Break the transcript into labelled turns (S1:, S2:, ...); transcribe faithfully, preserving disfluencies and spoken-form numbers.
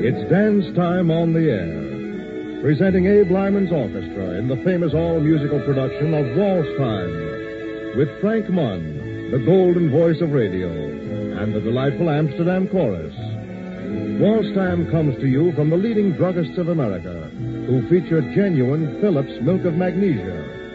S1: It's dance time on the air. Presenting Abe Lyman's orchestra in the famous all-musical production of Waltz Time. With Frank Munn, the golden voice of radio, and the delightful Amsterdam chorus. Waltz Time comes to you from the leading druggists of America, who feature genuine Phillips Milk of Magnesia.